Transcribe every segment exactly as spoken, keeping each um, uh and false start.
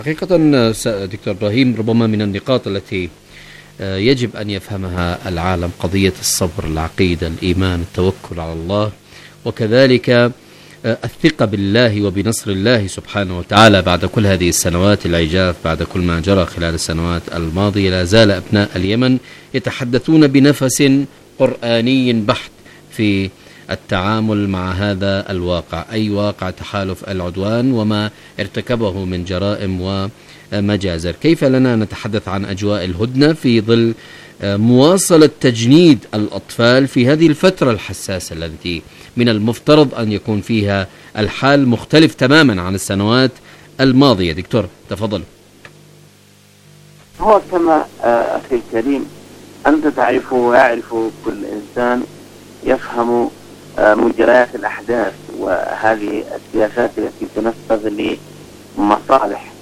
حقيقة دكتور إبراهيم، ربما من النقاط التي يجب أن يفهمها العالم قضية الصبر، العقيدة، الإيمان، التوكل على الله، وكذلك الثقة بالله وبنصر الله سبحانه وتعالى. بعد كل هذه السنوات العجاف، بعد كل ما جرى خلال السنوات الماضية، لا زال أبناء اليمن يتحدثون بنفس قرآني بحت في التعامل مع هذا الواقع، أي واقع تحالف العدوان وما ارتكبه من جرائم ومجازر. كيف لنا نتحدث عن أجواء الهدنة في ظل مواصلة تجنيد الأطفال في هذه الفترة الحساسة التي من المفترض أن يكون فيها الحال مختلف تماما عن السنوات الماضية؟ دكتور تفضل. هو كما أخي الكريم أنت تعرف ويعرف كل إنسان يفهم مجريات الأحداث وهذه السياسات التي تنفذ لمصالح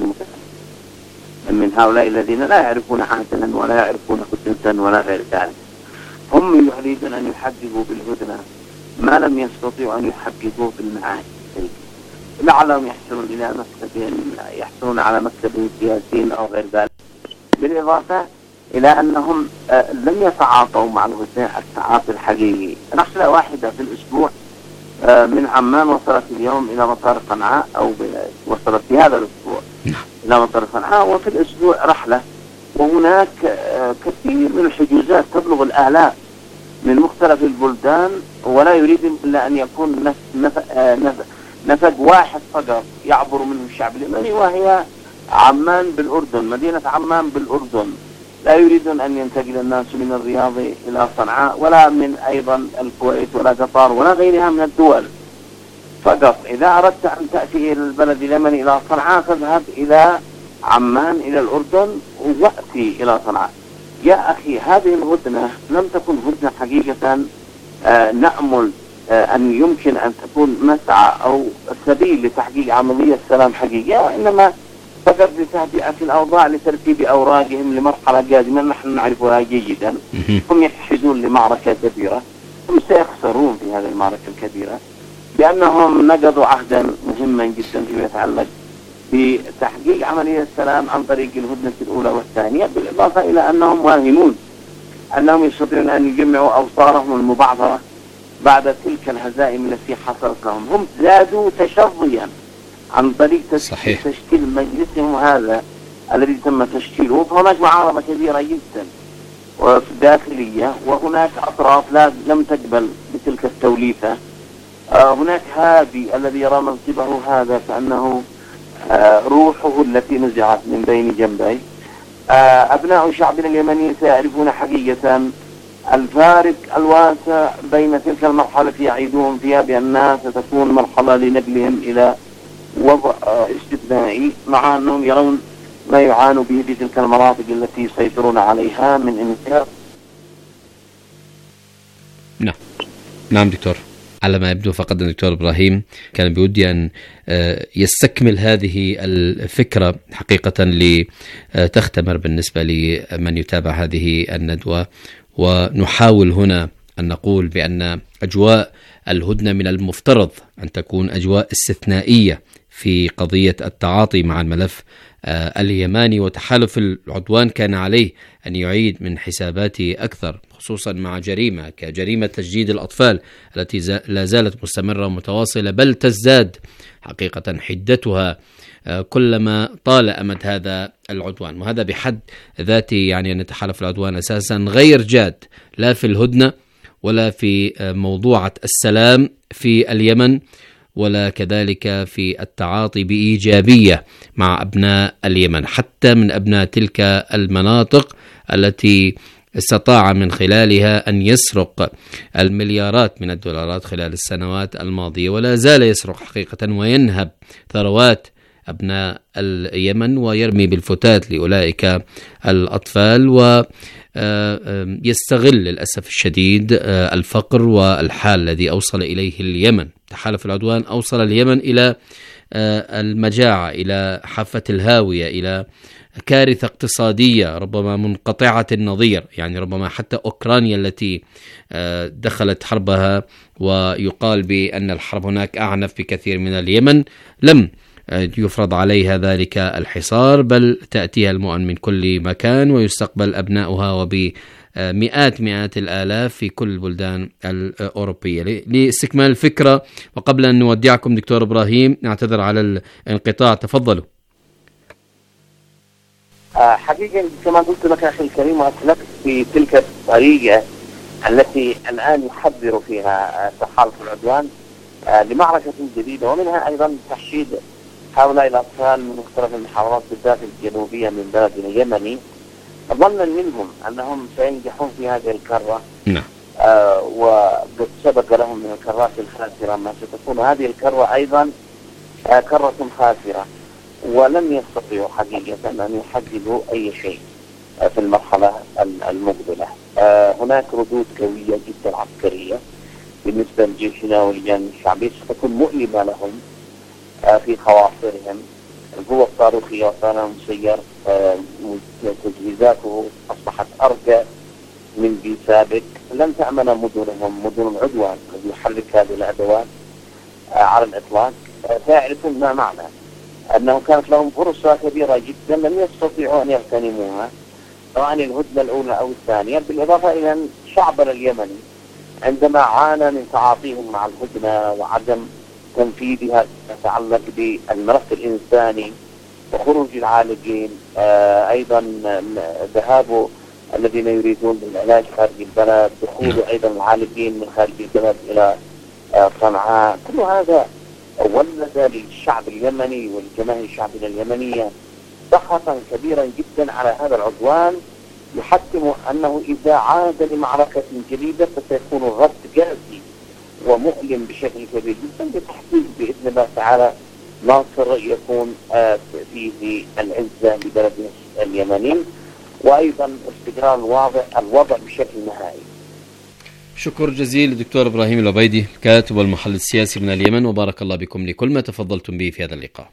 من هؤلاء الذين لا يعرفون عادلا ولا يعرفون هدنة ولا غير ذلك. هم يريدون أن يحققوا بالهدنة ما لم يستطيعوا أن يحققوه بالمعاهد، لعلهم يحصلون إلى مكتب يحصلون على مكتب سياسي أو غير ذلك، بالإضافة إلى أنهم لم يتعاطوا مع الهدنة التعاطي الحقيقي. رحلة واحدة في الأسبوع من عمان وصلت اليوم إلى مطار صنعاء، أو وصلت في هذا الأسبوع إلى مطار صنعاء، وفي الأسبوع رحلة، وهناك كثير من الحجوزات تبلغ الآلاف من مختلف البلدان، ولا يريد إلا أن يكون نفق واحد فقط يعبر منه الشعب اليمني، وهي عمان بالأردن، مدينة عمان بالأردن. لا يريدون أن ينتقل الناس من الرياض إلى صنعاء، ولا من أيضا الكويت ولا قطر ولا غيرها من الدول. فقط إذا أردت أن تأتي إلى البلد اليمني إلى صنعاء فاذهب إلى عمان إلى الأردن وأتي إلى صنعاء. يا أخي، هذه الهدنة لم تكن هدنة حقيقة. آه نأمل آه أن يمكن أن تكون مسعى أو سبيل لتحقيق عملية سلام حقيقية، إنما فقط لتهدئة الأوضاع لترتيب أوراقهم لمرحلة قادمة نحن نعرفها جيدا. هم يحشدون لمعركة كبيرة، هم سيخسرون في هذه المعركة الكبيرة، لأنهم نقضوا عهدا مهما جدا فيما يتعلق بتحقيق عملية السلام عن طريق الهدنة الأولى والثانية، بالإضافة إلى أنهم واهمون أنهم يستطيعون أن يجمعوا أوصارهم المبعثرة بعد تلك الهزائم التي حصلت لهم. هم زادوا تشظيا عن طريق تشكيل, تشكيل مجلسهم هذا الذي تم تشكيله. فهناك معارضة كبيرة جدا وداخلية، وهناك أطراف لا لم تقبل بتلك التوليفة. آه هناك هادي الذي يرى منصبه هذا كأنه آه روحه التي نزعت من بين جنبي. آه أبناء شعبنا اليمني سيعرفون حقيقة الفارق الواسع بين تلك المرحلة التي يعيدون فيها بأنها ستكون مرحلة لنقلهم إلى وضع استثنائي، مع أنهم يرون ما يعانوا به في تلك المناطق التي يسيطرون عليها من انتهاء. نعم نعم دكتور، على ما يبدو فقد الدكتور إبراهيم كان بودي أن يستكمل هذه الفكرة حقيقة لتختمر بالنسبة لمن يتابع هذه الندوة. ونحاول هنا أن نقول بأن أجواء الهدنة من المفترض أن تكون أجواء استثنائية في قضية التعاطي مع الملف اليماني، وتحالف العدوان كان عليه أن يعيد من حساباته أكثر، خصوصا مع جريمة كجريمة تجديد الأطفال التي لا زالت مستمرة ومتواصلة، بل تزداد حقيقة حدتها كلما طال أمد هذا العدوان. وهذا بحد ذاته يعني أن تحالف العدوان أساسا غير جاد لا في الهدنة ولا في موضوعة السلام في اليمن، ولا كذلك في التعاطي بإيجابية مع أبناء اليمن، حتى من أبناء تلك المناطق التي استطاع من خلالها أن يسرق المليارات من الدولارات خلال السنوات الماضية، ولا زال يسرق حقيقة وينهب ثروات أبناء اليمن ويرمي بالفتات لأولئك الأطفال، ويستغل للأسف الشديد الفقر والحال الذي أوصل إليه اليمن. تحالف العدوان أوصل اليمن إلى المجاعة، إلى حافة الهاوية، إلى كارثة اقتصادية ربما منقطعة النظير. يعني ربما حتى أوكرانيا التي دخلت حربها ويقال بأن الحرب هناك أعنف بكثير من اليمن لم يفرض عليها ذلك الحصار، بل تأتيها المؤن من كل مكان ويستقبل أبناؤها وبمئات مئات الآلاف في كل البلدان الأوروبية. لاستكمال الفكرة وقبل أن نودعكم دكتور إبراهيم، نعتذر على الانقطاع، تفضلوا. حقيقة كما قلت لك أخي الكريم وأسلكت في تلك الطريقة التي الآن يحضر فيها تحالف العدوان لمعركة جديدة، ومنها أيضا تحشيد هؤلاء الأطفال من مختلف المحافظات بالذات الجنوبية من بلدنا اليمني، ظنا منهم أنهم سينجحون في هذه الكرة. نعم. آه وقد سبق لهم من الكرات الخاسرة ما ستكون هذه الكرة أيضا آه كرة خاسرة، ولم يستطيعوا حقيقة أن يحددوا أي شيء آه في المرحلة المقبلة. آه هناك ردود قوية جدا عسكرية بالنسبة لجيشنا واللجان الشعبية ستكون مؤلمة لهم آه في خواطرهم. القوة الصاروخية والطيران المسير آه تجهيزاته أصبحت أرجى من ذي سابق، لن تأمن مدنهم مدن العدوان الذي يحرك هذه الأدوات آه على الإطلاق. آه تعرفون ما معنى أنه كانت لهم فرصة كبيرة جدا لم يستطيعوا أن يغتنموها، سواء الهدنة الأولى أو الثانية، بالإضافة إلى أن شعبنا اليمني عندما عانى من تعاطيهم مع الهدنة وعدم تنفيذها تتعلق بالملف الإنساني وخروج العالقين، آه أيضا ذهاب الذين يريدون العلاج خارج البلد، دخول أيضا العالقين من خارج البلد إلى آه صنعاء، كل هذا ولد للشعب اليمني والجماهير الشعبية اليمنية ضغطا كبيرا جدا على هذا العدوان، يحتم أنه إذا عاد لمعركة جديدة فسيكون الرد قاسي ومؤلم بشكل كبير جدا، بتحقيق بإذن الله تعالى ناصر يكون آه فيه العزة لبلد اليمني، وأيضا استقرار الوضع الوضع بشكل نهائي. شكر جزيل للدكتور إبراهيم العبيدي الكاتب والمحلل السياسي من اليمن، وبارك الله بكم لكل ما تفضلتم به في هذا اللقاء.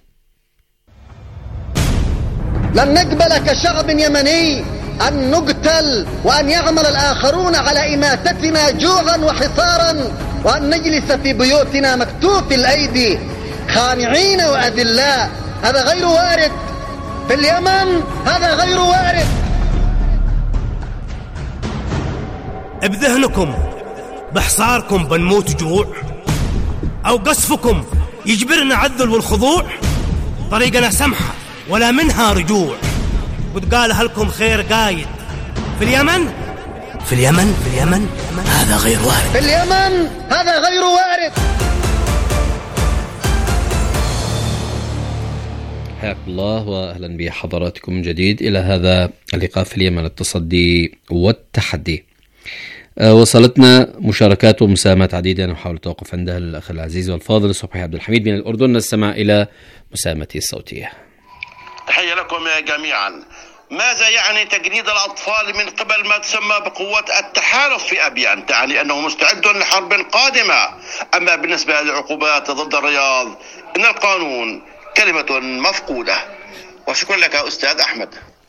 لن نقبل كشعب يمني أن نقتل وأن يعمل الآخرون على إماتتنا جوعا وحصارا، وأن نجلس في بيوتنا مكتوف الأيدي خانعين وأذلاء. هذا غير وارد في اليمن، هذا غير وارد. بذهنكم بحصاركم بنموت جوع، أو قصفكم يجبرنا عذل والخضوع؟ طريقنا سمحة ولا منها رجوع، وتقال لكم خير قايد في اليمن في اليمن في اليمن هذا غير وارد، في اليمن هذا غير وارد. حياكم الله وأهلا بحضراتكم من جديد إلى هذا اللقاء في اليمن، التصدي والتحدي. أه وصلتنا مشاركات ومساهمات عديدة، أنا بحاول التوقف عندها الأخ العزيز والفاضل صبحي عبد الحميد من الأردن. نستمع إلى مساهمته الصوتية. تحية لكم جميعا. ماذا يعني تجنيد الأطفال من قبل ما تسمى بقوة التحالف في أبيان؟ تعني أنه مستعد لحرب قادمة. أما بالنسبة للعقوبات ضد الرياض إن القانون كلمة مفقودة. وشكرا لك أستاذ أحمد.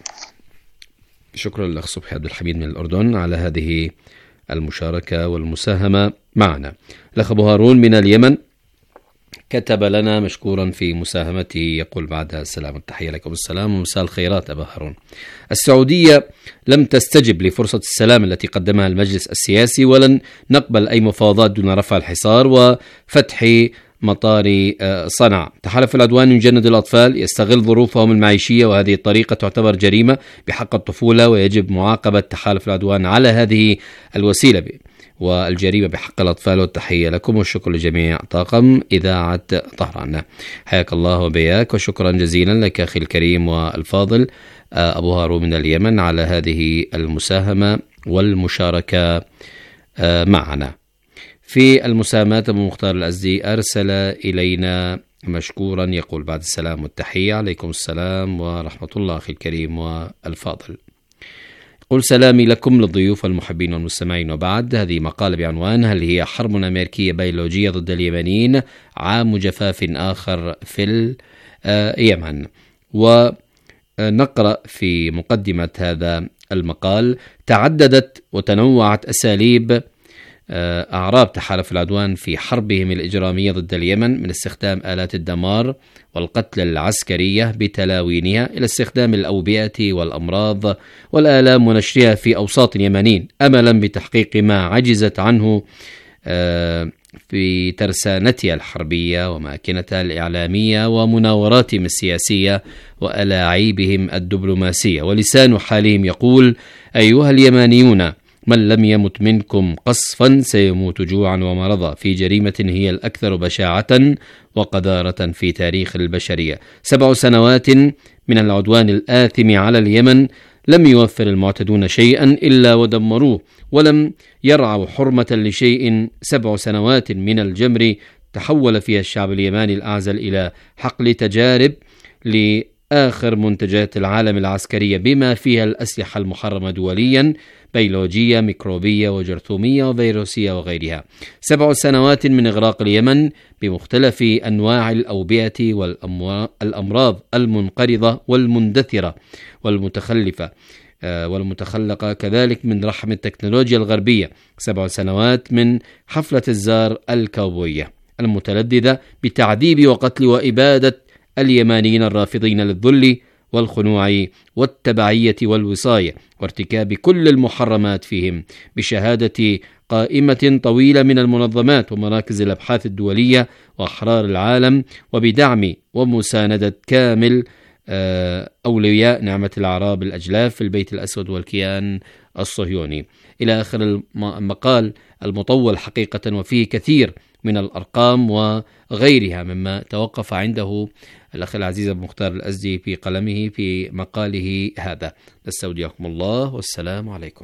شكرا للأخ صبحي عبد الحميد من الأردن على هذه المشاركة والمساهمة معنا. الأخ أبو هارون من اليمن كتب لنا مشكورا في مساهمته، يقول بعدها السلام التحية لكم. السلام ومساء الخيرات أبا هارون. السعودية لم تستجب لفرصة السلام التي قدمها المجلس السياسي، ولن نقبل أي مفاوضات دون رفع الحصار وفتح مطار صنعاء. تحالف العدوان يجند الأطفال، يستغل ظروفهم المعيشية، وهذه الطريقة تعتبر جريمة بحق الطفولة، ويجب معاقبة تحالف العدوان على هذه الوسيلة والجريمة بحق الأطفال. والتحية لكم والشكر لجميع طاقم إذاعة طهران. حياك الله وبياك، وشكرا جزيلا لك أخي الكريم والفاضل أبو هارون من اليمن على هذه المساهمة والمشاركة معنا. في المساهمات أبو مختار الأزدي أرسل إلينا مشكورا، يقول بعد السلام والتحية عليكم السلام ورحمة الله أخي الكريم والفاضل. يقول سلامي لكم للضيوف والمحبين والمستمعين، وبعد هذه مقالة بعنوان هل هي حرب أمريكية بيولوجية ضد اليمنيين عام جفاف آخر في اليمن. ونقرأ في مقدمة هذا المقال: تعددت وتنوعت أساليب أعراب تحالف العدوان في حربهم الإجرامية ضد اليمن من استخدام آلات الدمار والقتل العسكرية بتلاوينها إلى استخدام الأوبئة والأمراض والآلام ونشرها في أوساط اليمنيين أملا بتحقيق ما عجزت عنه في ترسانتها الحربية وماكنتها الإعلامية ومناوراتهم السياسية وألاعيبهم الدبلوماسية. ولسان حالهم يقول: أيها اليمانيون، من لم يمت منكم قصفا سيموت جوعا ومرضا في جريمة هي الأكثر بشاعة وقذارة في تاريخ البشرية. سبع سنوات من العدوان الآثم على اليمن لم يوفر المعتدون شيئا إلا ودمروه، ولم يرعوا حرمة لشيء. سبع سنوات من الجمر تحول فيها الشعب اليماني الأعزل إلى حقل تجارب لآخر منتجات العالم العسكرية بما فيها الأسلحة المحرمة دوليا، بيولوجية، ميكروبية وجرثومية وفيروسية وغيرها. سبع سنوات من إغراق اليمن بمختلف أنواع الأوبئة والأمراض المنقرضة والمندثرة والمتخلفة والمتخلقة، كذلك من رحم التكنولوجيا الغربية. سبع سنوات من حفلة الزار الكوبوية المتلذذة بتعذيب وقتل وإبادة اليمانيين الرافضين للذل والخنوع والتبعية والوصاية وارتكاب كل المحرمات فيهم، بشهادة قائمة طويلة من المنظمات ومراكز الأبحاث الدولية وأحرار العالم، وبدعم ومساندة كامل أولياء نعمة الأعراب الأجلاف في البيت الأسود والكيان الصهيوني. إلى آخر المقال المطول حقيقة، وفيه كثير من الأرقام وغيرها مما توقف عنده الأخ العزيز أبو مختار الأزدي في قلمه في مقاله هذا. نستودعكم الله والسلام عليكم.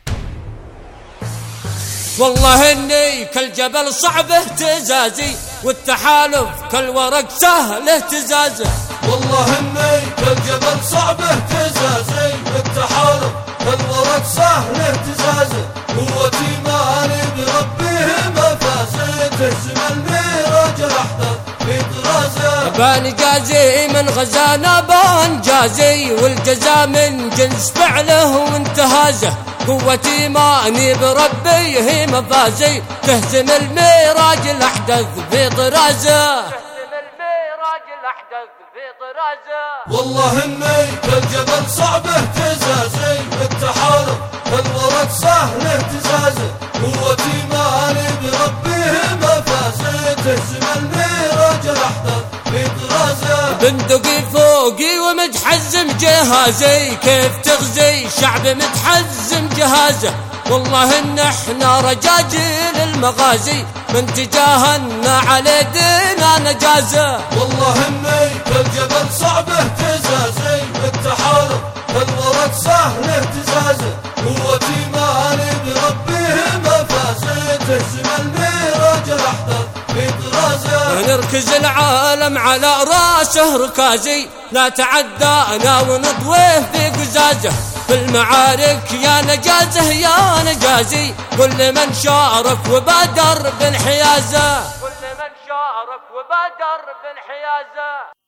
والله إني كالجبل صعب اهتزازي والتحالف كالورق سهل اهتزازه. والله إني كالجبل صعب اهتزازي والتحالف كالورق سهل اهتزازه. قوتي مالي بربيه مفازي تهزم الميراج الأحدث في طرازه. بان جازي من غزانا بان جازي والجزاء من جنس فعله وانتهازه. قوتي ماني بربي هي مفازي تهزم الميراج الأحدث في طرازه. تهزم الميراج الأحدث في طرازه. والله إني كالجبل صعب اهتزازي والتحالف كالورق سهل اهتزازه. قوتي ماني بربي مفازي تهزم الميراج الأحدث في طرازه. بندقي فوقي ومتحزم جهازي كيف تغزي شعب متحزم جهازه. والله إن احنا رجاجيل المغازي من تجاهنا على دينا نجازه. والله إني كالجبل صعب اهتزازي والتحالف كالورق سهل اهتزازه. قوتي مالي بربيه مفازي تهزم الميراج الأحدث في طرازه. نركز العالم على راسه ركازي لا تعدانا ونضويه في قزازه. في المعارك يا نجازه يا نجازي كل من شارك وبادر بانحيازه. كل من شارك وبادر بانحيازه.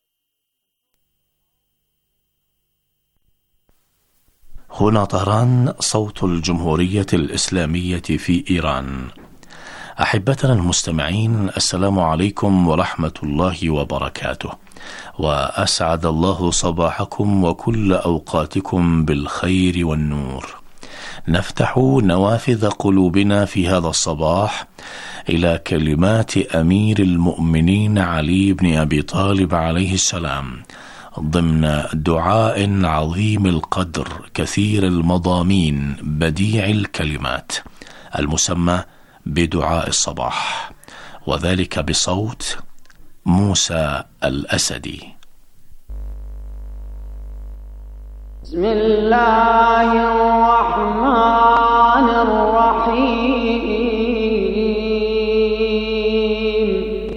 هنا طهران، صوت الجمهورية الإسلامية في إيران. أحبتنا المستمعين، السلام عليكم ورحمة الله وبركاته، وأسعد الله صباحكم وكل أوقاتكم بالخير والنور. نفتح نوافذ قلوبنا في هذا الصباح إلى كلمات أمير المؤمنين علي بن أبي طالب عليه السلام ضمن دعاء عظيم القدر كثير المضامين بديع الكلمات المسمى بدعاء الصباح، وذلك بصوت موسى الأسدي. بسم الله الرحمن الرحيم.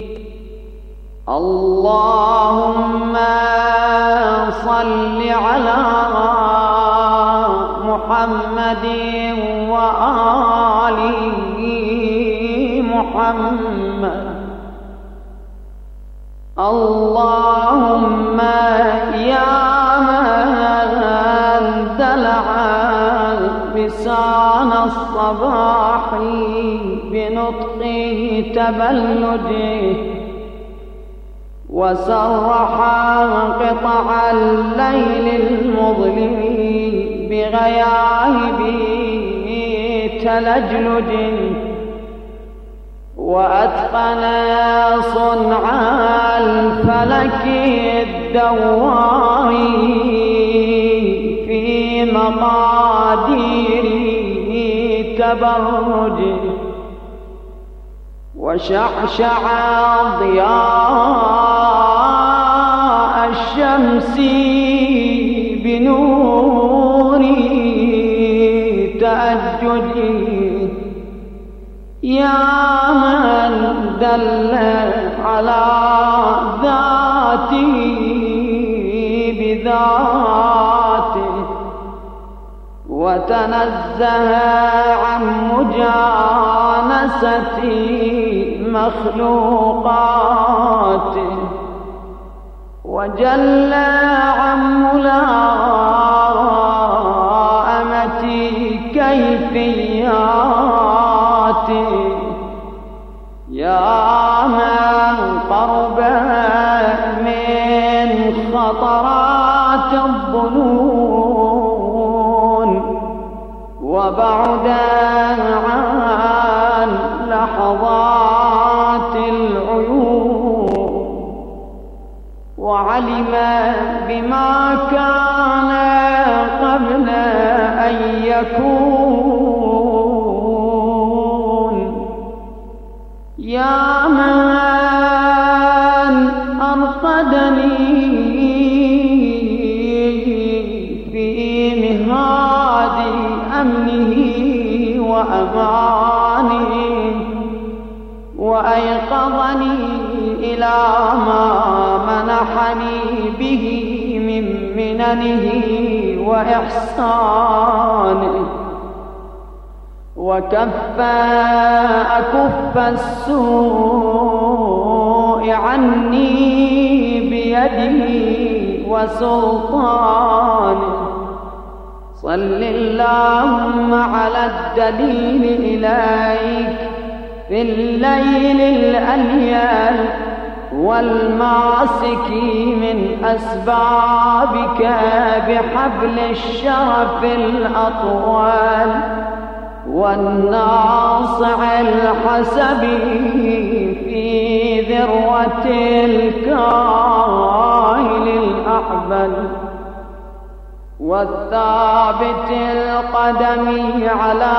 اللهم صل على محمد وآل محمد. اللهم يا من دلع لسان الصباح بنطق تبلده وسرح قطع الليل المظلم بغياهب تلجلج وأتقن صنع الفلك الدوار في مقادير تبرج وشعشع ضياء الشمس بنور تأجج يا من دل على ذاته بذاته وتنزه عن مجانسة مخلوقاته وجل عن ملائمة كيفياته يا من قرب من خطرات الظنون وبعد عن لحظات العيون وعلم بما كان قبل أن يكون يا من أرقدني في مهاد أمنه وأمانه وأيقظني إلى ما منحني به من مننه وإحسانه وكف أكف السوء عني بيده وسلطانه صل اللهم على الدليل إليك في الليل الأليل والماسك من أسبابك بحبل الشرف الأطول والناصع الحسب في ذروة الكاهل الأحبل والثابت القدم على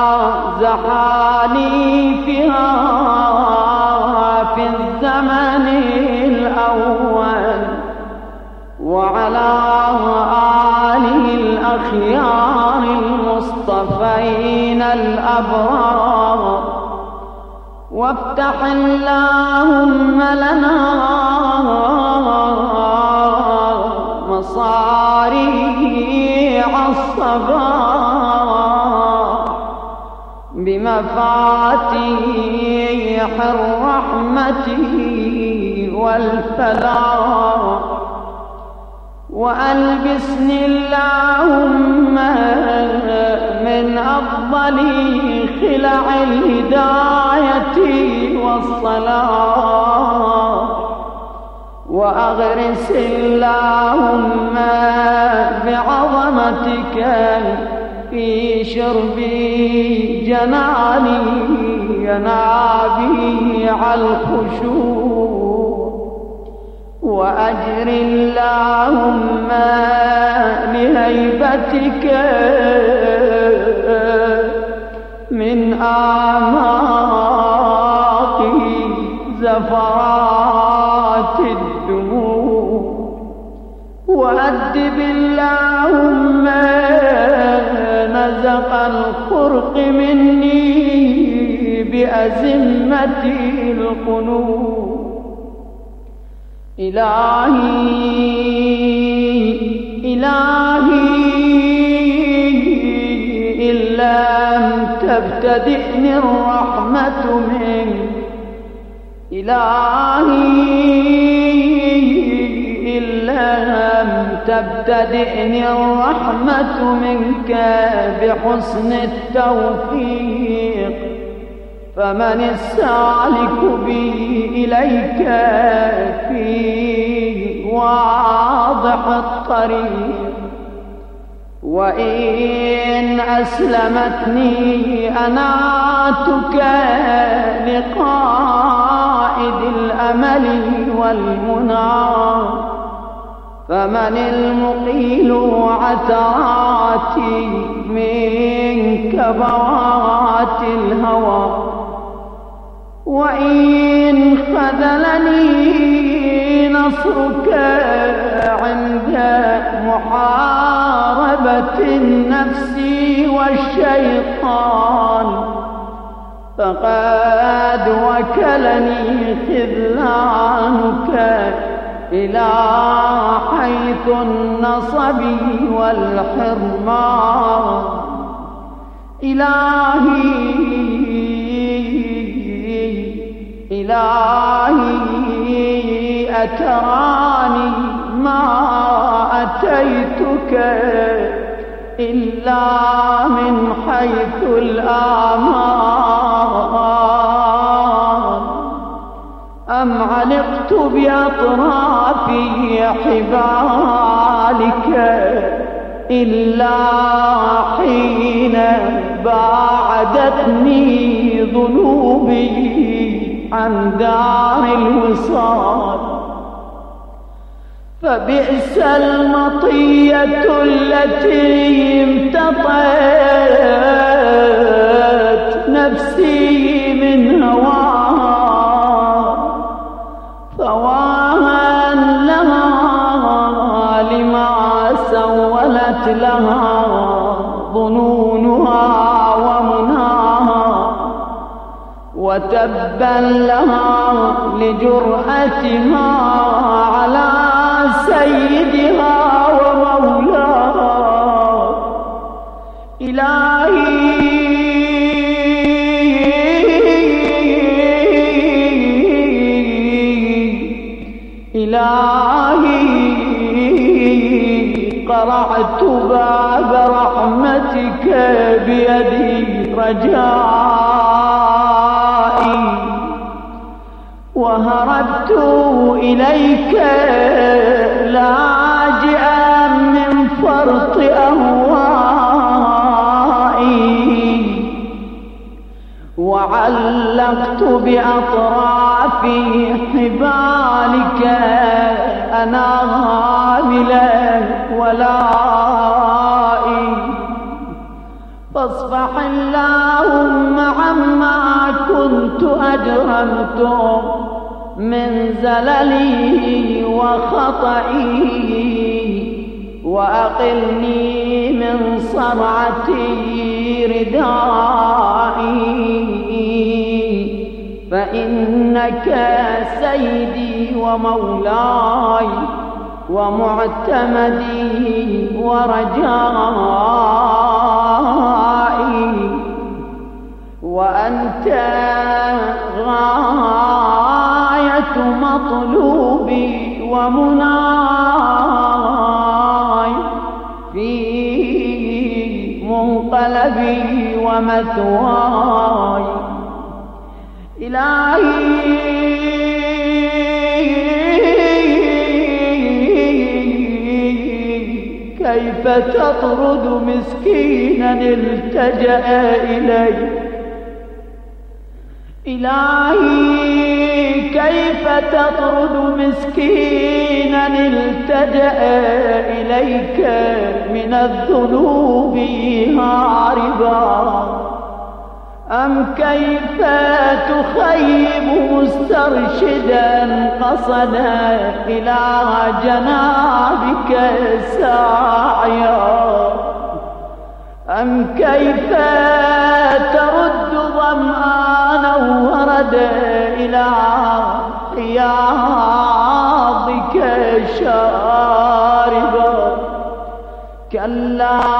زحاليفها في الزمن الأول وعلى آله الأخيار المصطفين الأبرار وافتح اللهم لنا مصاريع الصباح بمفاتيح الرحمة والفلاح وألبسني اللهم من أفضل خلع الهداية والصلاح وأغرس اللهم بعظمتك في شرب جناني ينابيع الخشوع وأجر اللهم لهيبتك من أعماق زفرات الدموع وأدب اللهم نزق الخرق مني بأزمة القنوط إلهي إلهي إن لم تبتدئني الرحمة منك إلهي إن لم تبتدئني الرحمة منك بحسن التوفيق، فمن السالك بي إليك في واضح الطريق، وإن أسلمتني أناتك لقائد الأمل والمنى، فمن المقيل عثراتي من كبوات الهوى، وإن خذلني نصرك عند محاربة النفس والشيطان، فقد وكلني خذلانك إلى حيث النصب والحرمان. إلهي إلهي أتراني ما أتيتك إلا من حيث الآمان، أم علقت بأطراف حبالك إلا حين باعدتني ذنوبي عن دار الوصال، فبئس المطية التي امتطت نفسي من هواها، فواها لها لما سولت لها ظنونها ومناها، وتبا لها لجرأتها على سيدها ومولاها. إلهي إلهي قرعت باب رحمتك بيدي رجائي، وهربت إليك لاجئا من فرط أهوائي، وعلقت بأطراف حبالك أنامل ولائي، فاصفح اللهم عما كنت أجرمت من زللي وخطئي، وأقلني من صرعتي ردائي، فإنك سيدي ومولاي ومعتمدي ورجائي، وأنت غاية مطلوبي ومناي في منقلبي ومثواي. إلهي كيف تطرد مسكينا التجأ إليك، إلهي كيف تطرد مسكينا التجأ إليك من الذنوب هاربا، أم كيف تخيب مسترشدا قصدا إلى جنابك ساعيا، أم كيف ترد ظمآنا وردا إلى حياضك شاربا. كلا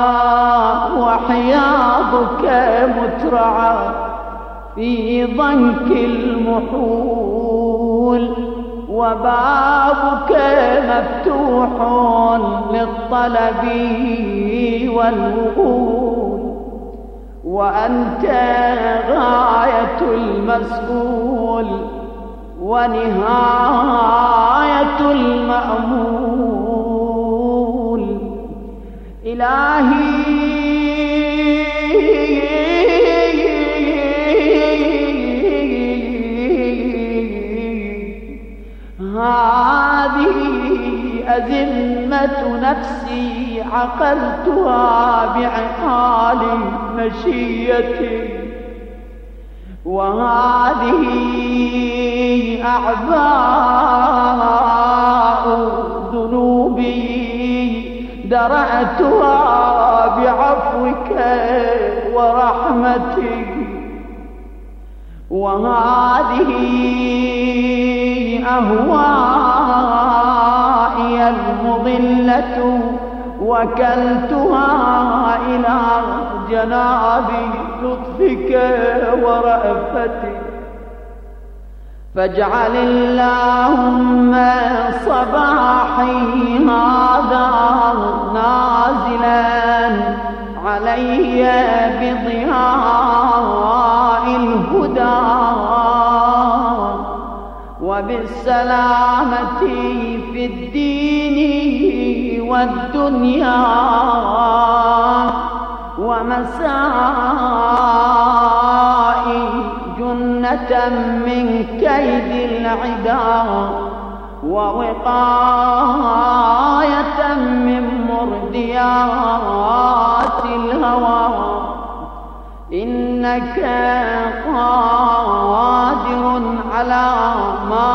وحياضك مترعى في ضنك المحول، وبابك مفتوح للطلب والوصول، وأنت غاية المسؤول ونهاية المأمول. إلهي هذه أزمة نفسي عقلتها بعقال مشيتي، وهذه أعباء ذنوبي درأتها بعفوك ورحمتك، وهذه أهوائي المضلة وكلتها إلى جناب لطفك ورأفتك. فاجعل اللهم صباحي هذا نازلا علي بضياء الهدى وبالسلامة في الدين والدنيا، ومسائي جنة من كيد العدا، ووقاية من مرديات الهوى. إنك قادر على ما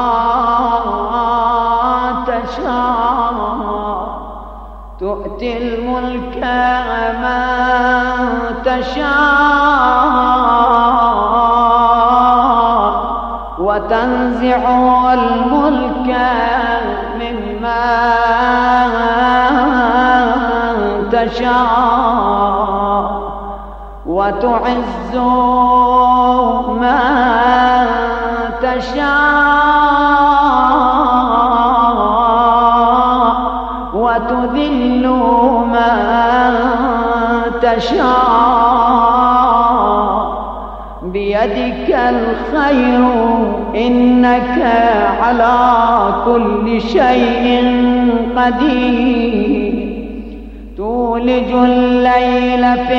تشاء، تؤتي الملك من تشاء، وتنزع الملك ممن تشاء، وتعز من تشاء، وتذل من تشاء، بيدك الخير إنك على كل شيء قدير. تولج الليل في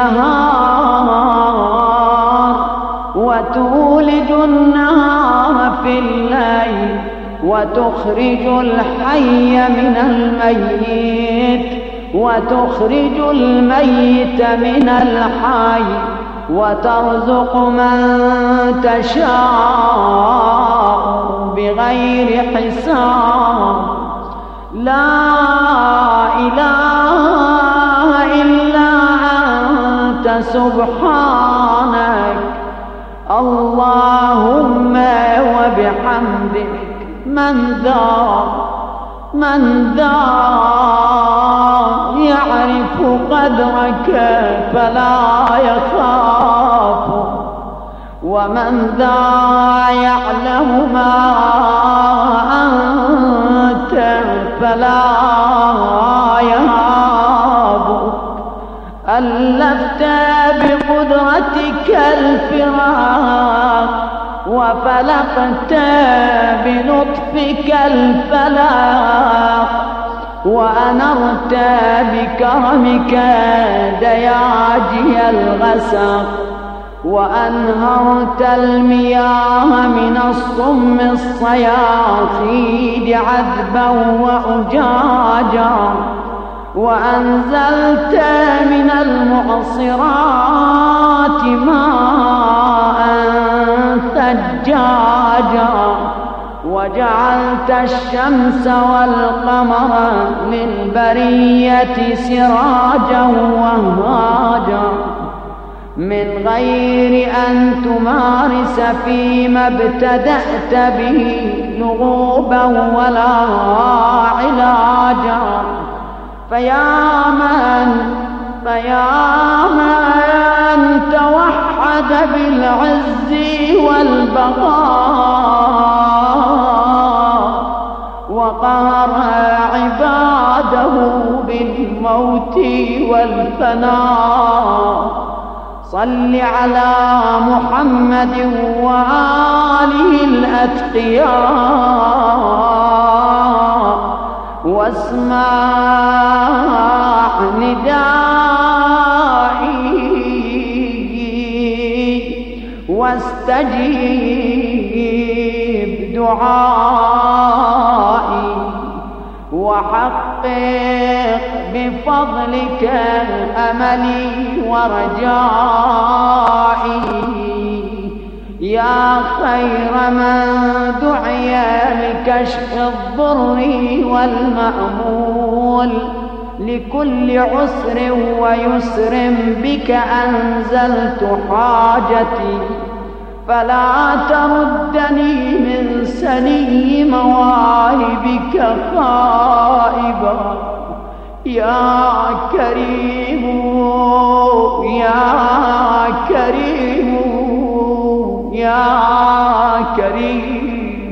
النهار، وتولج النهار في الليل، وتخرج الحي من الميت، وتخرج الميت من الحي، وترزق من تشاء بغير حساب. لا إله إلا أنت سبحانك، اللهم وبحمدك. من ذا من ذا يعرف قدرك فلا يخاف، ومن ذا يعلم ما أنت فلا يهاب. ألفت بقدرتك الفراق، وفلقت بلطفك الفلاق، وأنرت بكرمك دياجي الغسق، وأنهرت المياه من الصم الصياصيد عذبا وأجاجا، وأنزلت من المعصرات ماء ثجاجا، وجعلت الشمس والقمر للبرية سراجا وهاجا، من غير أن تمارس فيما ابتدأت به لغوبا ولا علاجا. فيا من فيا من توحد بالعز والبقاء، وقهر عباده بالموت والفناء. صل على محمد وآله الأتقياء واسمع ندائي واستجيب دعائي وحقق بفضلك أملي ورجائي. يا خير من دعي لكشف الضر والمأمول لكل عسر ويسر بك أنزلت حاجتي، فلا تردني من سني مواهبك خائبا. يا كريم يا كريم يا كريم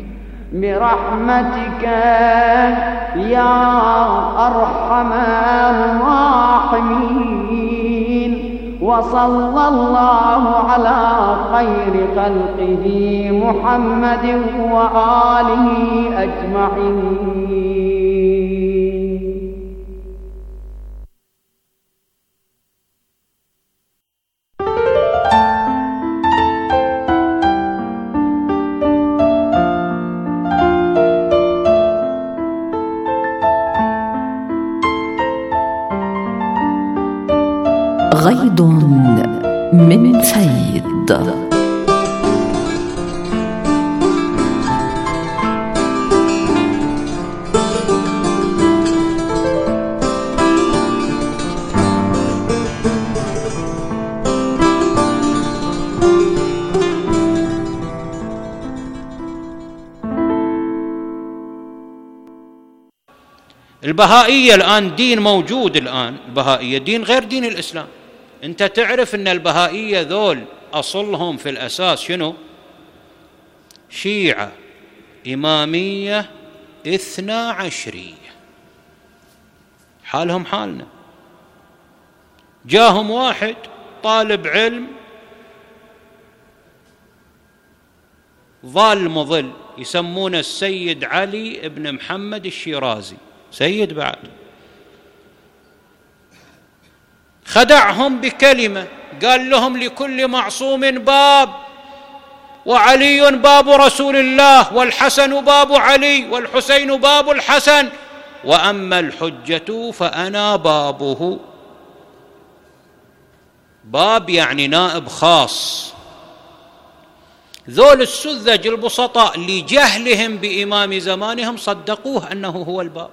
برحمتك يا أرحم الراحمين. وصلى الله على خير خلقه محمد وآله أجمعين. غيض من فيض. البهائية الآن دين موجود، الآن البهائية دين غير دين الإسلام. أنت تعرف أن البهائية ذول أصلهم في الأساس شنو؟ شيعة إمامية اثنا عشرية، حالهم حالنا. جاهم واحد طالب علم ضال مضل يسمونه السيد علي بن محمد الشيرازي، سيد بعد، خدعهم بكلمة، قال لهم لكل معصوم باب، وعلي باب رسول الله، والحسن باب علي، والحسين باب الحسن، وأما الحجة فأنا بابه. باب يعني نائب خاص. ذول السذج البسطاء لجهلهم بإمام زمانهم صدقوه أنه هو الباب.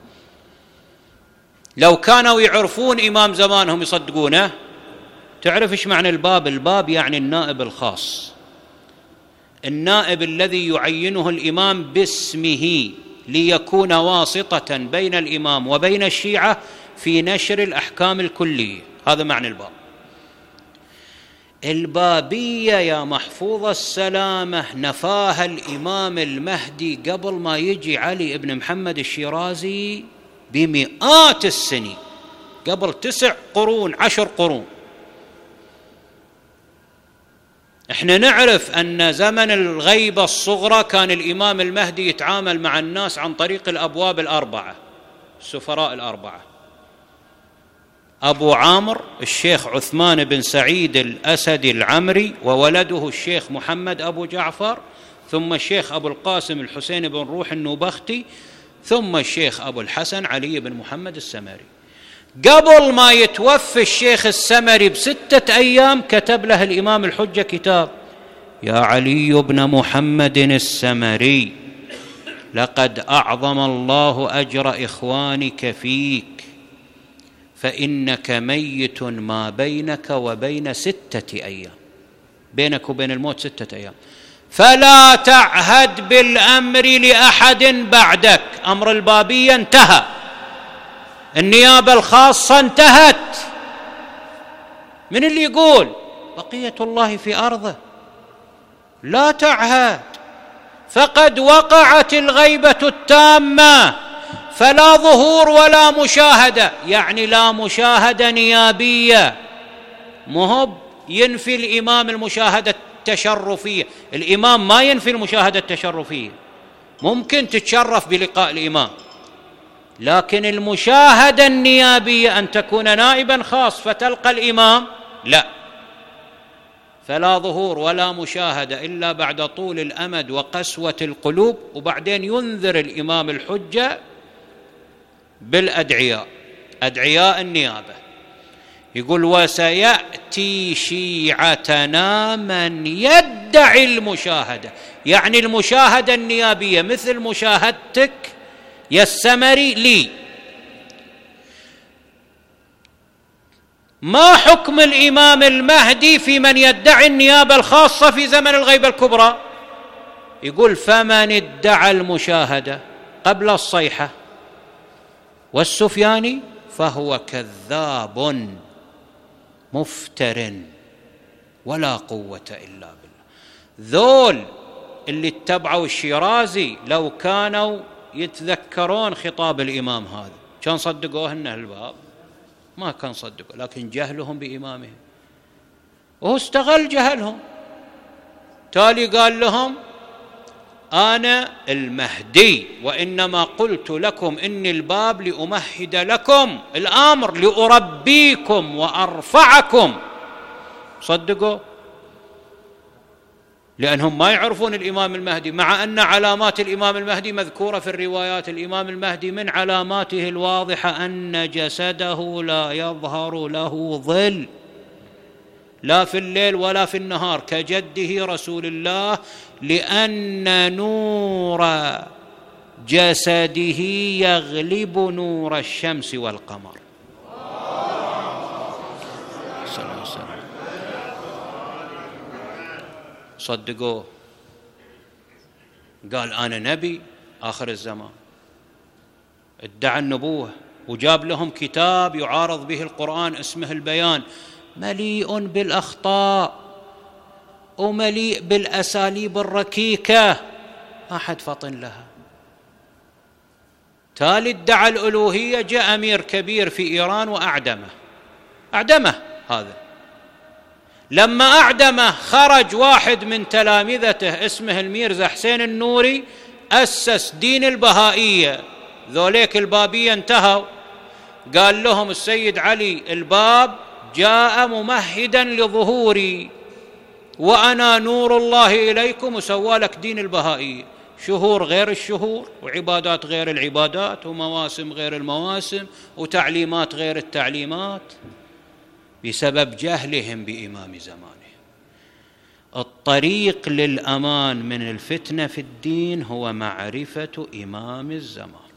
لو كانوا يعرفون إمام زمانهم يصدقونه. تعرف إيش معنى الباب؟ الباب يعني النائب الخاص، النائب الذي يعينه الإمام باسمه ليكون واسطة بين الإمام وبين الشيعة في نشر الأحكام الكلية. هذا معنى الباب. البابية يا محفوظ السلامة نفاها الإمام المهدي قبل ما يجي علي بن محمد الشيرازي بمئات السنين، قبل تسع قرون عشر قرون. احنا نعرف أن زمن الغيبة الصغرى كان الإمام المهدي يتعامل مع الناس عن طريق الأبواب الأربعة، السفراء الأربعة: أبو عامر الشيخ عثمان بن سعيد الأسدي العمري، وولده الشيخ محمد أبو جعفر، ثم الشيخ أبو القاسم الحسين بن روح النوبختي، ثم الشيخ أبو الحسن علي بن محمد السمري. قبل ما يتوفى الشيخ السمري بستة أيام كتب له الإمام الحجة كتاب: يا علي بن محمد السمري، لقد أعظم الله أجر إخوانك فيك، فإنك ميت ما بينك وبين ستة أيام، بينك وبين الموت ستة أيام، فلا تعهد بالأمر لأحد بعدك. أمر البابية انتهى، النيابة الخاصة انتهت. من اللي يقول؟ بقية الله في أرضه. لا تعهد، فقد وقعت الغيبة التامة، فلا ظهور ولا مشاهدة، يعني لا مشاهدة نيابية. مهب ينفي الإمام المشاهدة التشرفية، الإمام ما ينفي المشاهدة التشرفية، ممكن تتشرف بلقاء الإمام، لكن المشاهدة النيابية أن تكون نائبا خاص فتلقى الإمام لا. فلا ظهور ولا مشاهدة إلا بعد طول الأمد وقسوة القلوب، وبعدين ينذر الإمام الحجة بالأدعياء، أدعياء النيابة. يقول وسيأتي شيعتنا من يدعي المشاهدة، يعني المشاهدة النيابية مثل مشاهدتك يا السمري لي. ما حكم الإمام المهدي في من يدعي النيابة الخاصة في زمن الغيبة الكبرى؟ يقول فمن ادعى المشاهدة قبل الصيحة والسفياني فهو كذاب مفتر ولا قوة إلا بالله. ذول اللي اتبعوا الشيرازي لو كانوا يتذكرون خطاب الإمام هذا كان صدقوه إنه الباب، ما كان صدقوا، لكن جهلهم بإمامهم، وهو استغل جهلهم. تالي قال لهم أنا المهدي، وإنما قلت لكم إني الباب لأمهد لكم الأمر، لأربيكم وأرفعكم. صدقوا لأنهم ما يعرفون الإمام المهدي، مع أن علامات الإمام المهدي مذكورة في الروايات. الإمام المهدي من علاماته الواضحة أن جسده لا يظهر له ظل لا في الليل ولا في النهار كجده رسول الله، لأن نور جسده يغلب نور الشمس والقمر. صدقوه، قال أنا نبي آخر الزمان، ادعى النبوة، وجاب لهم كتاب يعارض به القرآن اسمه البيان، مليء بالأخطاء ومليء بالأساليب الركيكة ما حد فطن لها. تالي ادعى الألوهية، جاء أمير كبير في إيران وأعدمه، أعدمه هذا. لما أعدمه خرج واحد من تلامذته اسمه الميرزا حسين النوري، أسس دين البهائية. ذوليك البابية انتهوا، قال لهم السيد علي الباب جاء ممهدا لظهوري وأنا نور الله إليكم، وسوالك دين البهائية، شهور غير الشهور، وعبادات غير العبادات، ومواسم غير المواسم، وتعليمات غير التعليمات، بسبب جهلهم بإمام زمانه. الطريق للأمان من الفتنة في الدين هو معرفة إمام الزمان.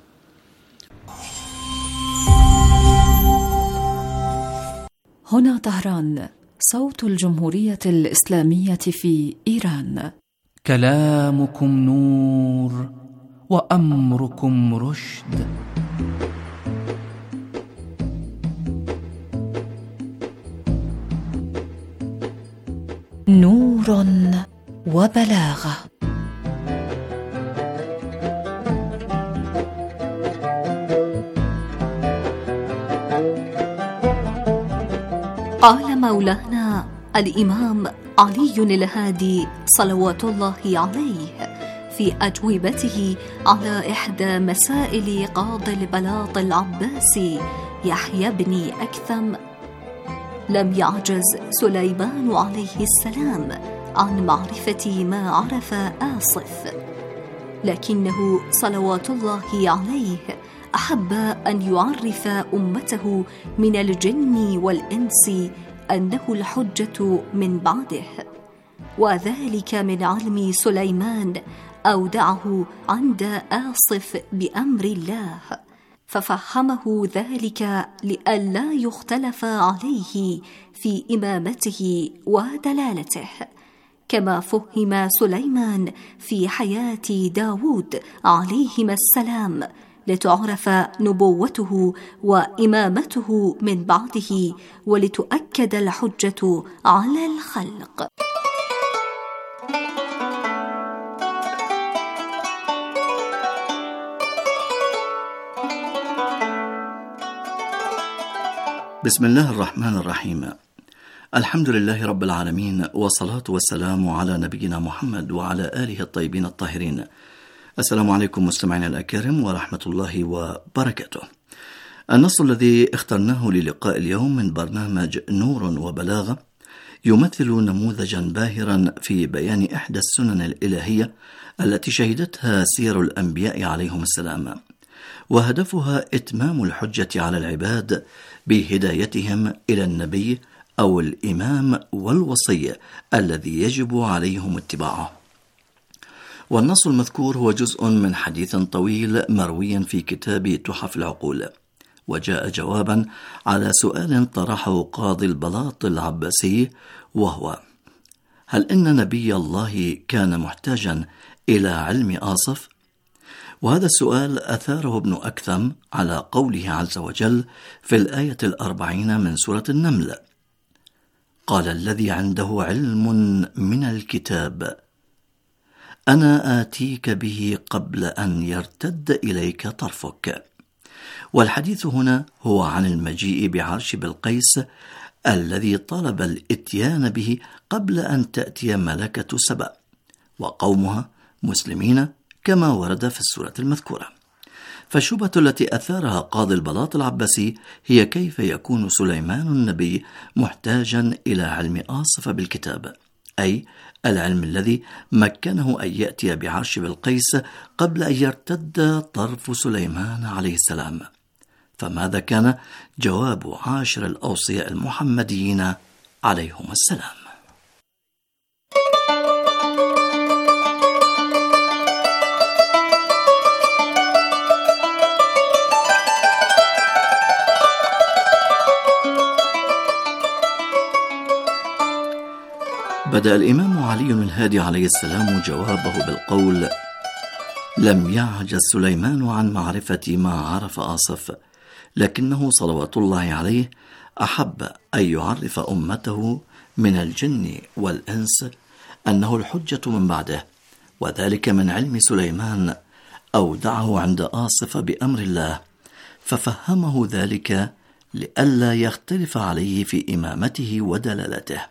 هنا طهران، صوت الجمهورية الإسلامية في إيران. كلامكم نور وأمركم رشد. نور وبلاغة. قال مولانا الإمام علي الهادي صلوات الله عليه في أجوبته على إحدى مسائل قاضي البلاط العباسي يحيى بن أكثم: لم يعجز سليمان عليه السلام عن معرفة ما عرف آصف، لكنه صلوات الله عليه أحب أن يعرف أمته من الجن والإنس أنه الحجة من بعده، وذلك من علم سليمان أودعه عند آصف بأمر الله، ففهمه ذلك لئلا يختلف عليه في إمامته ودلالته، كما فهم سليمان في حياة داود عليهما السلام لتعرف نبوته وإمامته من بعده، ولتؤكد الحجة على الخلق. بسم الله الرحمن الرحيم. الحمد لله رب العالمين، والصلاة والسلام على نبينا محمد وعلى آله الطيبين الطاهرين. السلام عليكم مستمعينا الأكارم ورحمة الله وبركاته. النص الذي اخترناه للقاء اليوم من برنامج نور وبلاغة يمثل نموذجا باهرا في بيان إحدى السنن الإلهية التي شهدتها سير الأنبياء عليهم السلام، وهدفها إتمام الحجة على العباد بهدايتهم إلى النبي أو الإمام والوصي الذي يجب عليهم اتباعه. والنص المذكور هو جزء من حديث طويل مروي في كتاب تحف العقول، وجاء جوابا على سؤال طرحه قاضي البلاط العباسي، وهو: هل إن نبي الله كان محتاجا إلى علم آصف؟ وهذا السؤال أثاره ابن أكثم على قوله عز وجل في الآية الأربعين من سورة النمل: قال الذي عنده علم من الكتاب أنا آتيك به قبل أن يرتد إليك طرفك. والحديث هنا هو عن المجيء بعرش بلقيس الذي طلب الاتيان به قبل أن تأتي ملكة سبأ وقومها مسلمين كما ورد في السورة المذكورة. فالشبهة التي أثارها قاضي البلاط العباسي هي كيف يكون سليمان النبي محتاجا إلى علم آصف بالكتاب، أي العلم الذي مكنه أن يأتي بعرش بلقيس قبل أن يرتد طرف سليمان عليه السلام. فماذا كان جواب عاشر الأوصياء المحمديين عليهم السلام؟ بدأ الإمام علي الهادي عليه السلام جوابه بالقول: لم يعجز سليمان عن معرفة ما عرف آصف، لكنه صلوات الله عليه أحب أن يعرف أمته من الجن والإنس أنه الحجة من بعده، وذلك من علم سليمان أودعه عند آصف بأمر الله، ففهمه ذلك لئلا يختلف عليه في إمامته ودلالته.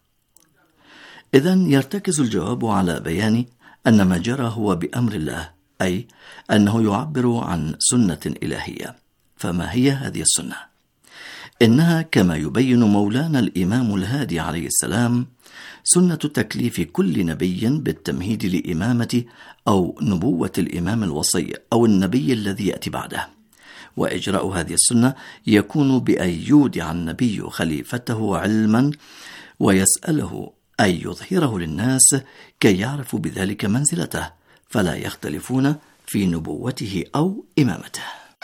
إذن يرتكز الجواب على بيان أن ما جرى هو بأمر الله، أي أنه يعبر عن سنة إلهية. فما هي هذه السنة؟ إنها كما يبين مولانا الإمام الهادي عليه السلام سنة تكليف كل نبي بالتمهيد لإمامة أو نبوة الإمام الوصي أو النبي الذي يأتي بعده. وإجراء هذه السنة يكون بأن يودع النبي خليفته علما ويسأله أن يظهره للناس كي يعرفوا بذلك منزلته، فلا يختلفون في نبوته أو إمامته.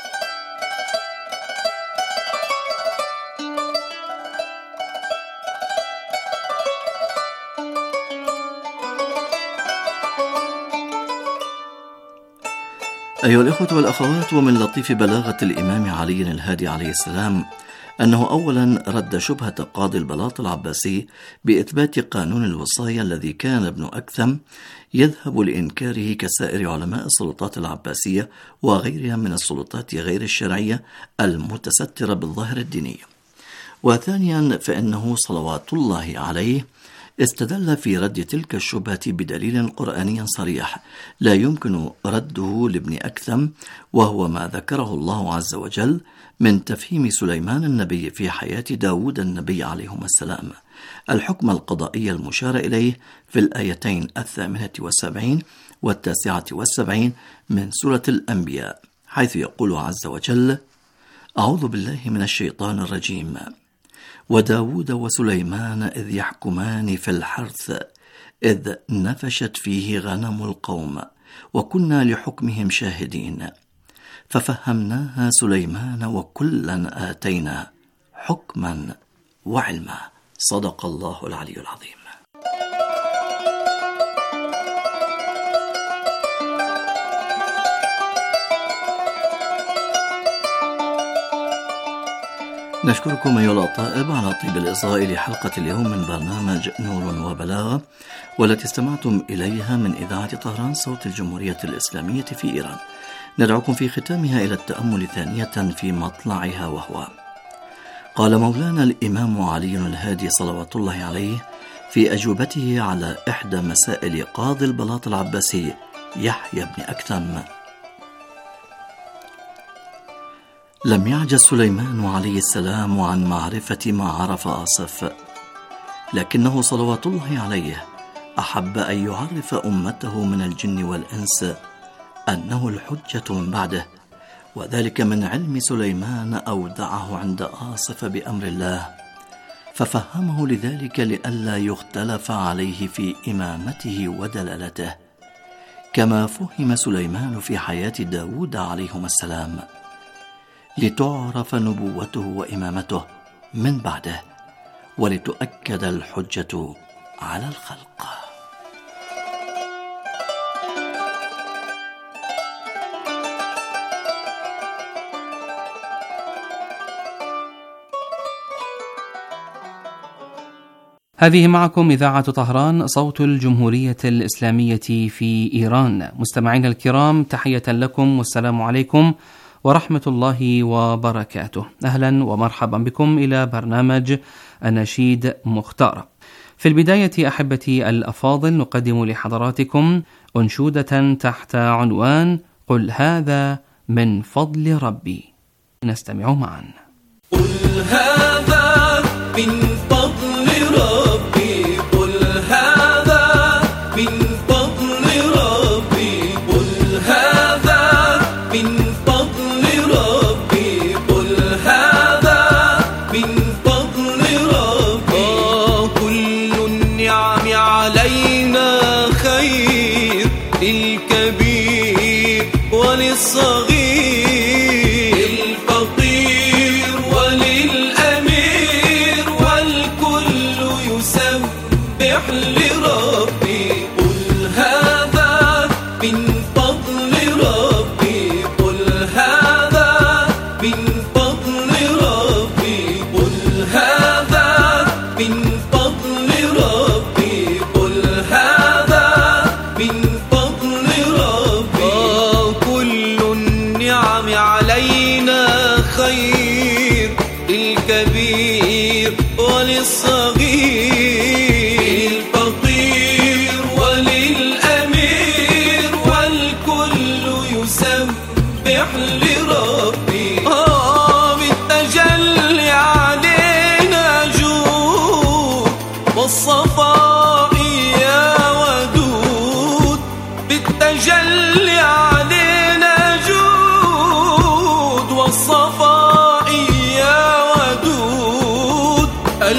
أيها الإخوة والأخوات، ومن لطيف بلاغة الإمام علي الهادي عليه السلام أنه أولا رد شبهة قاضي البلاط العباسي بإثبات قانون الوصايا الذي كان ابن أكثم يذهب لإنكاره كسائر علماء السلطات العباسية وغيرها من السلطات غير الشرعية المتسترة بالظاهر الديني. وثانيا فإنه صلوات الله عليه استدل في رد تلك الشبهة بدليل قرآني صريح لا يمكن رده لابن أكثم، وهو ما ذكره الله عز وجل من تفهيم سليمان النبي في حياة داود النبي عليهما السلام الحكم القضائي المشار إليه في الآيتين الثامنة والسبعين والتاسعة والسبعين من سورة الأنبياء، حيث يقول عز وجل: أعوذ بالله من الشيطان الرجيم: وداود وسليمان إذ يحكمان في الحرث إذ نفشت فيه غنم القوم وكنا لحكمهم شاهدين ففهمناها سليمان وكلا آتينا حكما وعلما. صدق الله العلي العظيم. نشكركم أيها الأطائب على طيب الإصغاء لحلقة اليوم من برنامج نور وبلاغة، والتي استمعتم إليها من إذاعة طهران صوت الجمهورية الإسلامية في إيران. ندعوكم في ختامها إلى التأمل ثانية في مطلعها، وهو قال مولانا الإمام علي الهادي صلوات الله عليه في أجوبته على إحدى مسائل قاضي البلاط العباسي يحيى بن أكثم: لم يعجز سليمان عليه السلام عن معرفة ما عرف آصف، لكنه صلوات الله عليه أحب أن يعرف أمته من الجن والإنس أنه الحجة من بعده، وذلك من علم سليمان أودعه عند آصف بأمر الله، ففهمه لذلك لئلا يختلف عليه في إمامته ودلالته، كما فهم سليمان في حياة داود عليهما السلام، لتعرف نبوته وإمامته من بعده، ولتؤكد الحجة على الخلق. هذه معكم إذاعة طهران صوت الجمهورية الإسلامية في إيران. مستمعين الكرام، تحية لكم والسلام عليكم ورحمة الله وبركاته. أهلا ومرحبا بكم إلى برنامج أناشيد مختارة. في البداية أحبتي الأفاضل، نقدم لحضراتكم أنشودة تحت عنوان قل هذا من فضل ربي. نستمع معا. قل هذا من فضل ربي، قل هذا من فضل ربي، قل هذا من فضل ربي، قل هذا من فضل ربي. كل النعم علينا خير، للكبير وللصغير، لربي. قل هذا من فضل ربي، قل هذا من فضل ربي، قل هذا من فضل ربي، قل هذا من فضل ربي. كل النعم علينا خير، للكبير وللصغير، لربي. آه بالتجلي علينا جود والصفاء يا ودود، بالتجلي علينا جود والصفاء يا ودود.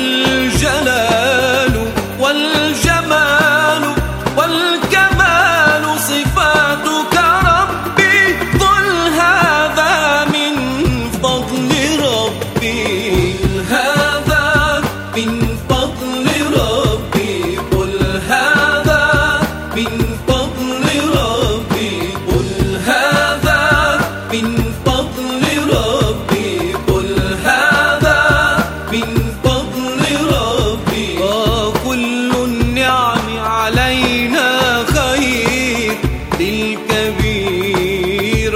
الجلال والجمال والكمال صفاتك ربي، قل هذا من فضل ربي، قل هذا من فضل ربي، قل هذا من فضل ربي، قل هذا من فضل ربي، قل هذا من فضل ربي. وكل النعم علينا خير، للكبير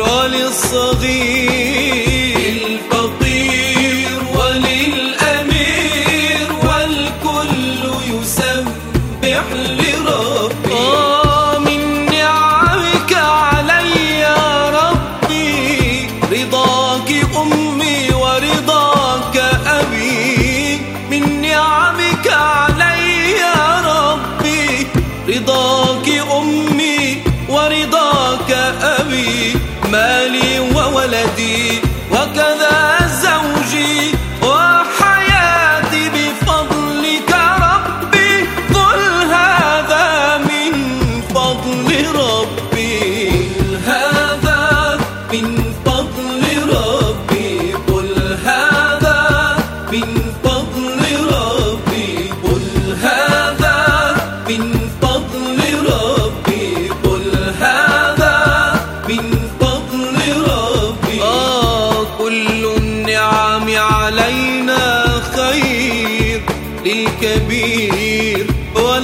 وللصغير، للفقير وللأمير، والكل يسبح لربي. آه من نعمك علي يا ربي، رضاك أمي ورضاك أبي، من نعمك علي يا ربي، رضاك أمي ورضاك أبي، مالي وولدي وكذا زوجي وحياتي بفضلك ربي، قل هذا من فضل ربي، قل هذا من فضل ربي، قل هذا من فضل ربي، قل هذا من فضل ربي، قل هذا من فضل ربي. آه كل النعم علينا خير، للكبير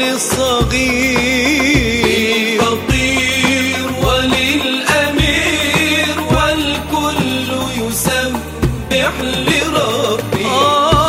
وللصغير، للفقير وللأمير، والكل يسبح لربي. آه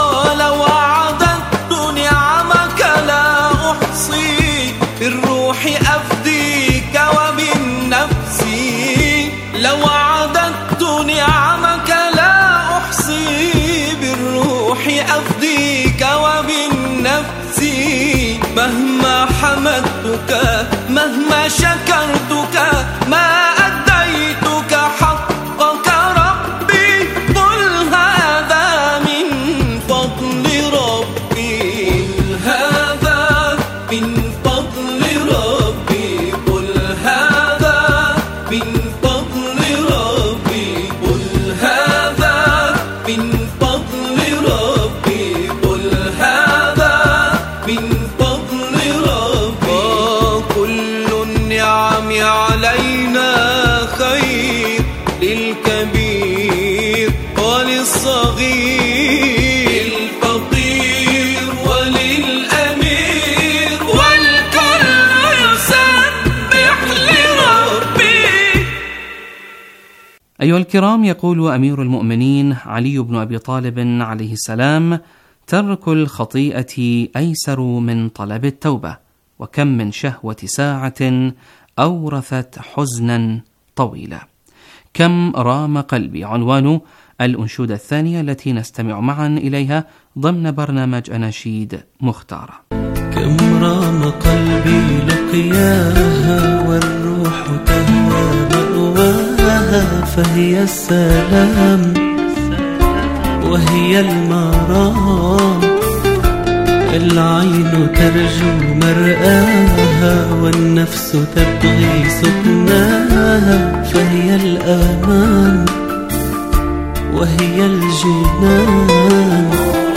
بأفضيك وبالنفس مهما حمدتك مهما شكرتك ما أديتك حقك ربي قل هذا من فضل ربي قل هذا من فضل ربي قل هذا من فضل ربي قل هذا من فضل ربي قل هذا من فضل ربي كل النعم علينا خير للكبير وللصغير للفقير وللأمير والكل يسبح لربي. أيها الكرام، يقول أمير المؤمنين علي بن أبي طالب عليه السلام: ترك الخطيئة أيسر من طلب التوبة، وكم من شهوة ساعة أورثت حزنا طويلا. كم رام قلبي، عنوان الأنشودة الثانية التي نستمع معا إليها ضمن برنامج أناشيد مختارة. كم رام قلبي لقياها والروح تهوى مأواها فهي السلام وهي المرام العين ترجو مرآها والنفس تبغي سكناها فهي الأمان وهي الجنان.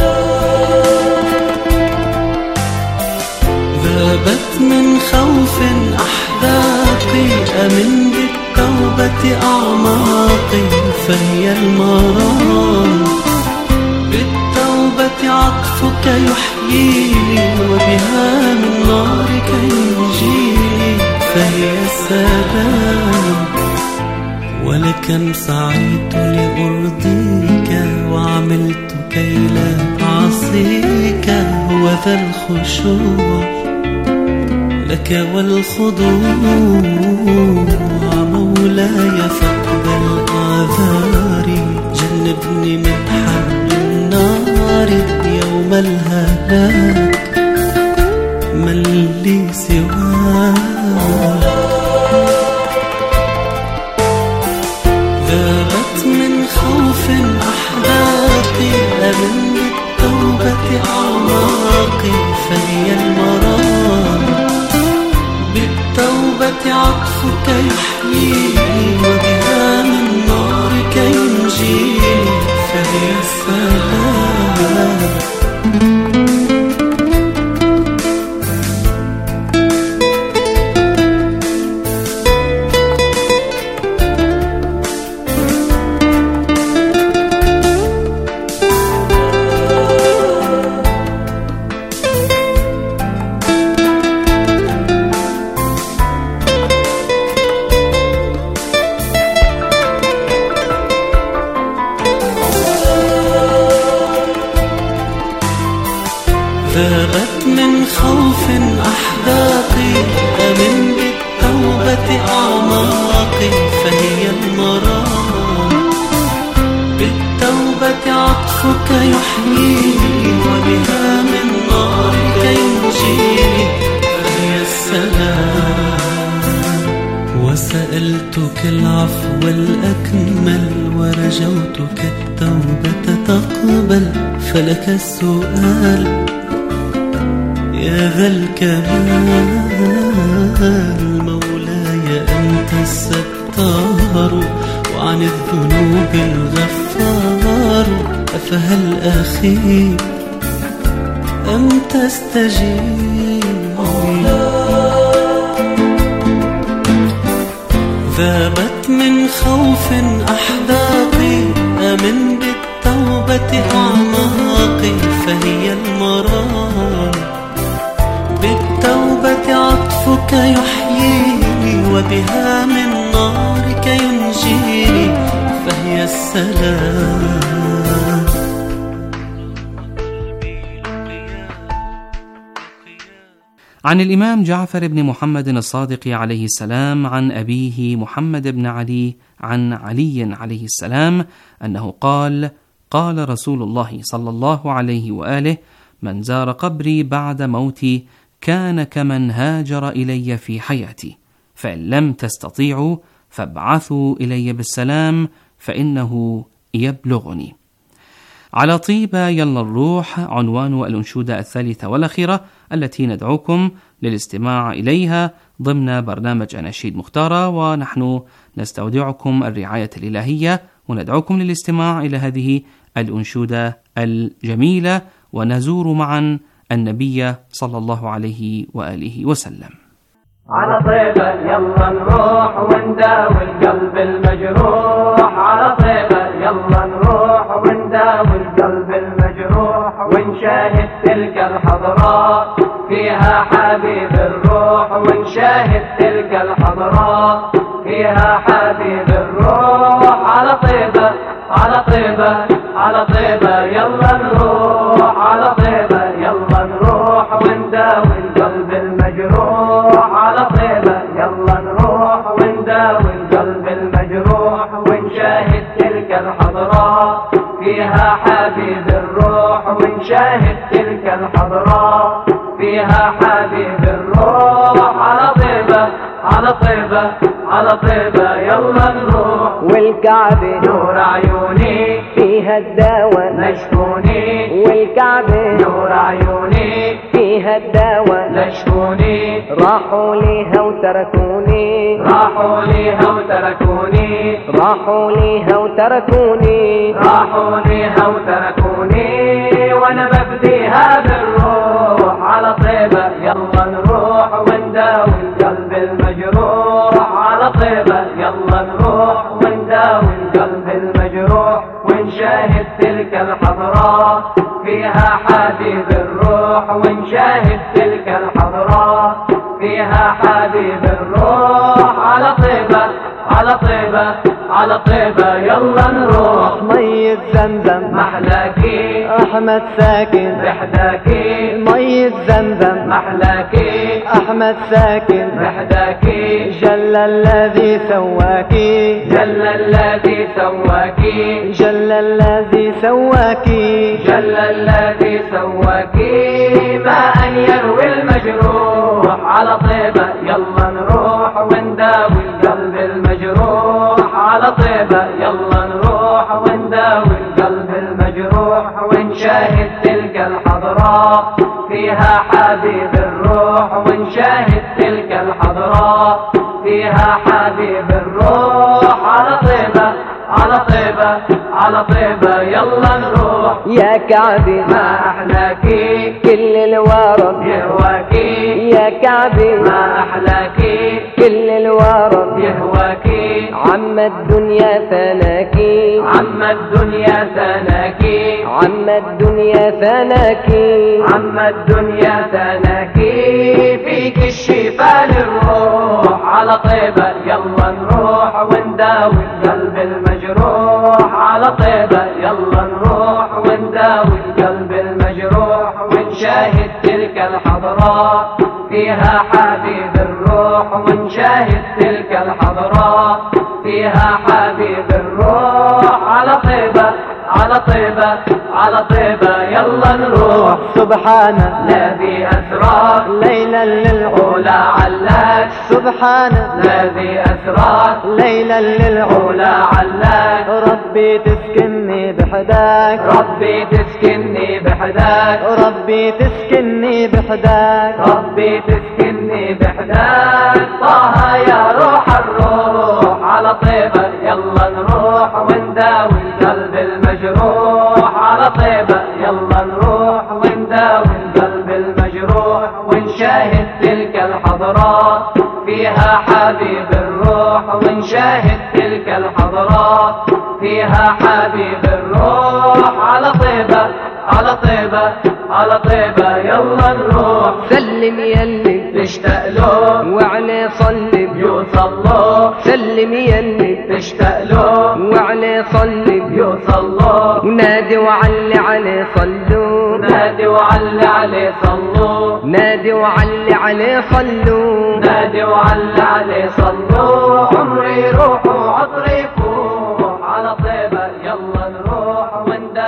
ذابت من خوف أحداقي أمن بالتوبة أعماقي فهي المرام بالتوبة عطفك يحييني وبها من نارك ينجيني فهي السلام. ولكم سعيت لأرضيك وعملت كي لا أعصيك هو ذا الخشوع لك والخضوع. مولاي فاقبل أعذاري جنبني من حر النار يوم الهلاك من لي سواك. ذابت من خوف أحداقي أمن بالتوبة أعماقي فهي المرام بالتوبة عطفك يحييني وبها من نارك ينجيني فهي السلام. ذابت من خوف أحداقي أمن بالتوبة أعماقي فهي المرام بالتوبة عطفك يحييني وبها من نارك ينجيني فهي السلام. وسألتك العفو الأكمل ورجوتك التوبة تقبل فلك السؤال يا ذا الكمال. مولاي أنت الستار وعن الذنوب الغفار أفهل أخي أم تستجيب. ذابت من خوف أحداقي أمن بالتوبة أعماقي فهي المرام بالتوبة عطفك يحييني وبها من نارك ينجيني فهي السلام. عن الإمام جعفر بن محمد الصادق عليه السلام عن أبيه محمد بن علي عن علي عليه السلام أنه قال: قال رسول الله صلى الله عليه وآله: من زار قبري بعد موتي كان كمن هاجر إلي في حياتي، فإن لم تستطيعوا فابعثوا إلي بالسلام فإنه يبلغني. على طيبة يلا الروح عنوان الأنشودة الثالثة والأخيرة التي ندعوكم للاستماع إليها ضمن برنامج أناشيد مختارة، ونحن نستودعكم الرعاية الإلهية وندعوكم للاستماع إلى هذه الأنشودة الجميلة، ونزور معا النبي صلى الله عليه وآله وسلم. على طيبة يلا نروح ونداوي القلب المجروح، على طيبة يلا نروح ونداوي القلب المجروح، ونشاهد تلك الحضراء فيها حبيب الروح، ونشاهد تلك الحضراء فيها حبيب الروح. على طيبة على طيبة على طيبة يلا نروح، على طيبة يلا نروح ونداوي القلب المجروح، على طيبة يلا نروح ونداوي القلب المجروح، ونشاهد تلك الحضراء فيها حبيب الروح، ونشاهد تلك الحضراء فيها حبيب الروح. على طيبة على طيبة على طيبة يلا نروح، والكعبة نور عيوني فيها الدواء نشكوني، والكعبة نور عيوني فيها الدواء نشكوني، راحوا ليها وتركوني، راحوا ليها وتركوني، راحوا ليها وتركوني، راحوا ليها وتركوني، وانا ببديها بالروح. على طيبة يلا نروح ونداوي القلب المجروح، على طيبة يلا نروح ونداوي القلب المجروح، ونشاهد تلك الحضراء فيها حبيب الروح، ونشاهد تلك الحضراء فيها حبيب الروح. على طيبة على طيبة على طيبة يلا نروح، مية زمزم محلاكي أحمد ساكن بحداكي، مية زمزم محلاكي أحمد ساكن بحداكي، جل الذي سواكي، جل الذي سواكي، جل الذي سواكي، جل الذي سواكي، ما أن يروي المجروح. على طيبة يلا نروح ونداوي القلب المجروح، على طيبة يلا نروح ونداوي القلب المجروح، ونشاهد تلك الحضراء فيها حبيب الروح، ونشاهد تلك الحضراء فيها حبيب الروح. على طيبة على طيبة على طيبة يلا نروح، يا كعبي ما أحلاكي كل الورد يهواكي، يا كعبي ما أحلاكي كل الورد يهواكي، عم الدنيا ثناكي، عم الدنيا ثناكي، عم الدنيا ثناكي، عم الدنيا ثناكي، فيك الشفاء للروح. على طيبة يلا نروح ونداوي القلب المجروح، على طيبة يلا نروح ونداوي القلب المجروح، ونشاهد تلك الحضراء فيها حبيب الروح، ونشاهد تلك الحضراء فيها حبيب الروح. على طيبة على طيبة على طيبة يلا نروح، سبحان الذي أسرى ليلا للعلا علاك، سبحان الذي أسرى ليلا للعلا علاك، ربي تسكنني بحداك، ربي تسكنني بحداك، ربي تسكنني بحداك، ربي تسكنني بحداك، طه يا روح الروح. على طيبة يلا نروح ونداوي القلب المجروح، على طيبة يلا نروح ونداوي القلب المجروح، ونشاهد تلك الحضراء فيها حبيب الروح، ونشاهد تلك الحضراء فيها حبيب الروح. على طيبة على طيبة على طيبة يلا نروح، سلم يلي تشتاق له وعليه صلي يوصل له، سلم يلي تشتاق له وعليه صلي يوصل له، ونادي وعلي عليه صلوا، نادي وعلي عليه صلوا، نادي وعلي عليه صلوا، نادي وعلي عليه صلوا، عمري روح وعطري